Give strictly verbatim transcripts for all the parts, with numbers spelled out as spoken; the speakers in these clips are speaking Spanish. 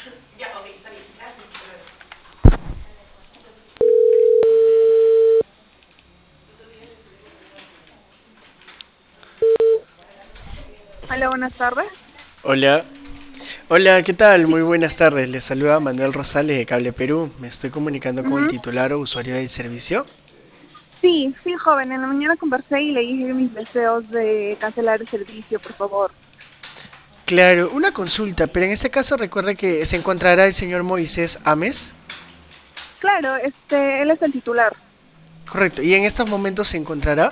Hola, buenas tardes. Hola, hola, ¿qué tal? Muy buenas tardes. Les saluda Manuel Rosales de Cable Perú. Me estoy comunicando con el Ujú. titular o usuario del servicio. Sí, sí, joven, en la mañana conversé y le dije mis deseos de cancelar el servicio, por favor. Claro, una consulta, pero en este caso recuerda que se encontrará el señor Moisés Ames. Claro, este, él es el titular. Correcto, y en estos momentos se encontrará.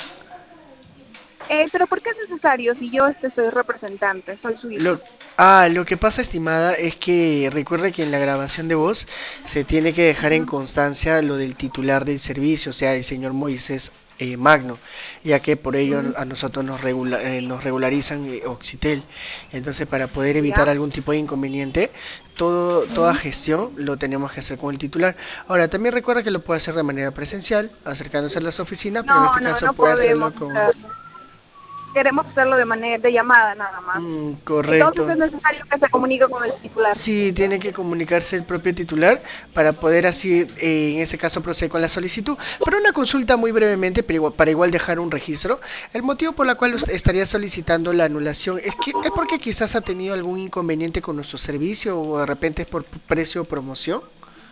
Eh, pero ¿por qué es necesario si yo este soy representante, soy su Lo, hija? ah, lo que pasa, estimada, es que recuerda que en la grabación de voz se tiene que dejar en Ujú. constancia lo del titular del servicio, o sea, el señor Moisés eh, Magno, ya que por ello Mm, a nosotros nos, regula- eh, nos regularizan eh, Oxitel. Entonces, para poder evitar ya. algún tipo de inconveniente, todo, toda Ujú. gestión lo tenemos que hacer con el titular. Ahora, también recuerda que lo puede hacer de manera presencial, acercándose a las oficinas, pero en No, este no, caso no puede podemos hacerlo con... hacerlo. Queremos hacerlo de manera de llamada nada más. Mm, Entonces correcto. es necesario que se comunique con el titular. Sí, tiene que comunicarse el propio titular para poder así, eh, en ese caso, proceder con la solicitud. Pero una consulta muy brevemente, pero igual- para igual dejar un registro. El motivo por el cual usted estaría solicitando la anulación es que es porque quizás ha tenido algún inconveniente con nuestro servicio o de repente es por precio o promoción.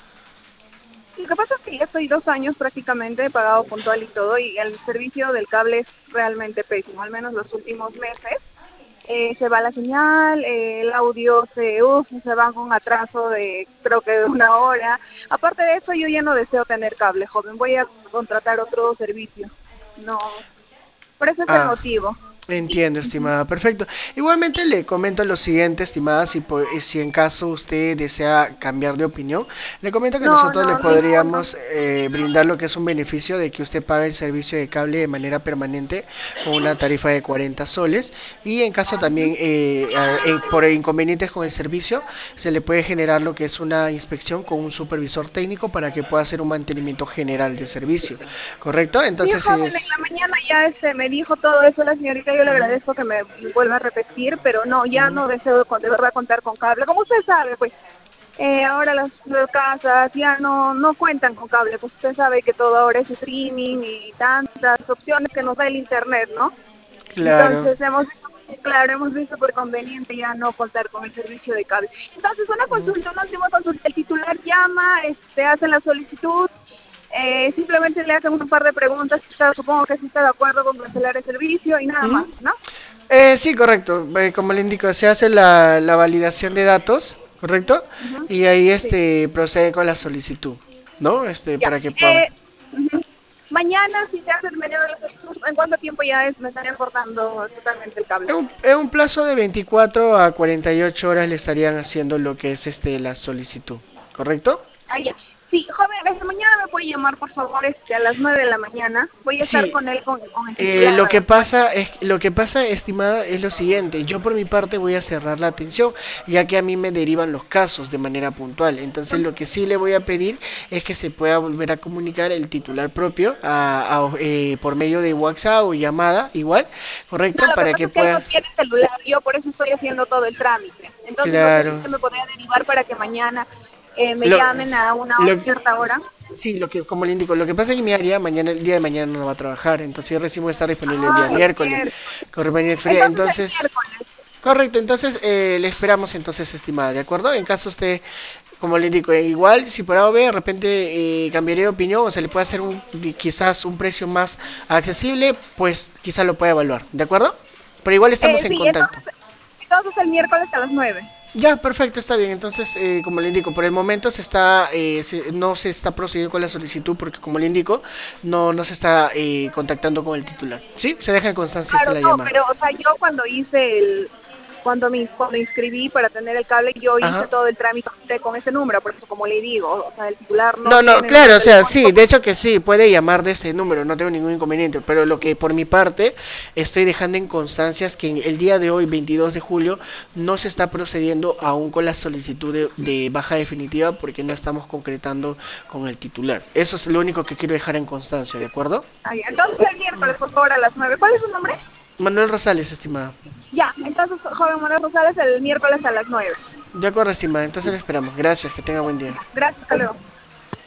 Lo que pasa es que ya estoy dos años prácticamente he pagado puntual y todo, y el servicio del cable es realmente pésimo, al menos los últimos meses. Eh, se va la señal, eh, el audio se, uf, se va con atraso de creo que de una hora. Aparte de eso, yo ya no deseo tener cable, joven, voy a contratar otro servicio. No, por eso es el Ah, motivo. entiendo, estimada. Perfecto. Igualmente le comento lo siguiente, estimada, si, po- eh, si en caso usted desea cambiar de opinión, le comento que No, nosotros le no, ninguno. podríamos eh, brindar lo que es un beneficio de que usted pague el servicio de cable de manera permanente con una tarifa de cuarenta soles y en caso también eh, a- eh, por inconvenientes con el servicio, se le puede generar lo que es una inspección con un supervisor técnico para que pueda hacer un mantenimiento general del servicio. ¿Correcto? Sí, Entonces joven, en es... la mañana ya este me dijo todo eso la señorita, yo le agradezco que me vuelva a repetir, pero no, ya Ujú. no deseo con- de verdad contar con cable. Como usted sabe, pues eh, ahora las, las casas ya no no cuentan con cable, pues usted sabe que todo ahora es streaming y tantas opciones que nos da el internet, ¿no? Claro. Entonces hemos visto, claro, hemos visto por conveniente ya no contar con el servicio de cable. Entonces una consulta, una última consulta, el titular llama, este, hace la solicitud, eh, simplemente le hacen un par de preguntas, está- supongo que sí está de acuerdo con cancelar el servicio y nada más, Ujú. ¿no? Eh, sí, correcto. Eh, como le indico, se hace la, la validación de datos, ¿correcto? Ujú. Y ahí Sí, este procede con la solicitud, ¿no? Este, ya. para que puedan. Eh, ujú. Mañana, si se hace el menú de la solicitud, ¿en cuánto tiempo ya es? Me estarían cortando totalmente el cable. En un, en un plazo de veinticuatro a cuarenta y ocho horas le estarían haciendo lo que es este la solicitud, ¿correcto? Ah, ya. Sí, joven, desde mañana me puede llamar, por favor, este, a las nueve de la mañana. Voy a estar Sí, con él, con, con el Eh, titular lo a que las nueve. pasa es, lo que pasa, estimada, es lo siguiente. Yo por mi parte voy a cerrar la atención, ya que a mí me derivan los casos de manera puntual. Entonces, lo que sí le voy a pedir es que se pueda volver a comunicar el titular propio a- a- eh, por medio de WhatsApp o llamada, igual, No, correcto, lo que para pasa que es que él no pueda. tiene celular, yo por eso estoy haciendo todo el trámite. Entonces, no sé si Claro. usted me podría derivar para que mañana eh, me Lo, llamen a una lo- cierta hora. sí, lo que, como le indico, lo que pasa es que mi área mañana, el día de mañana no va a trabajar, entonces yo recién voy a estar disponible el día Ah, el miércoles, miércoles. con mañana fría, Entonces, el entonces. miércoles. Correcto, entonces eh, le esperamos entonces, estimada, ¿de acuerdo? En caso usted, como le indico, eh, igual si por A o B de repente eh, cambiaría de opinión o se le puede hacer un quizás un precio más accesible, pues quizás lo pueda evaluar, ¿de acuerdo? Pero igual estamos Eh, en sí, contacto. entonces, entonces el miércoles a las nueve. Ya, perfecto, está bien. Entonces, eh, como le indico, por el momento se está, eh, se- no se está procediendo con la solicitud porque, como le indico, no, no se está eh, contactando con el titular. ¿Sí? Se deja en constancia así Claro, la no, llamada. pero, o sea, yo cuando hice el, cuando me, cuando inscribí para tener el cable, yo hice Ajá. todo el trámite con ese número, por eso como le digo, o sea, el titular no No, no, tiene número claro, o sea, telefónico. sí, de hecho que sí, puede llamar de este número, no tengo ningún inconveniente, pero lo que por mi parte estoy dejando en constancia es que en el día de hoy, veintidós de julio, no se está procediendo aún con la solicitud de, de baja definitiva porque no estamos concretando con el titular. Eso es lo único que quiero dejar en constancia, ¿de acuerdo? Ah, ya. Entonces el miércoles, por favor, a las nueve. ¿Cuál es su nombre? Manuel Rosales, estimada. Ya, entonces, joven Manuel Rosales, el miércoles a las nueve. De acuerdo, estimada. Entonces lo esperamos. Gracias. Que tenga buen día. Gracias, hasta luego.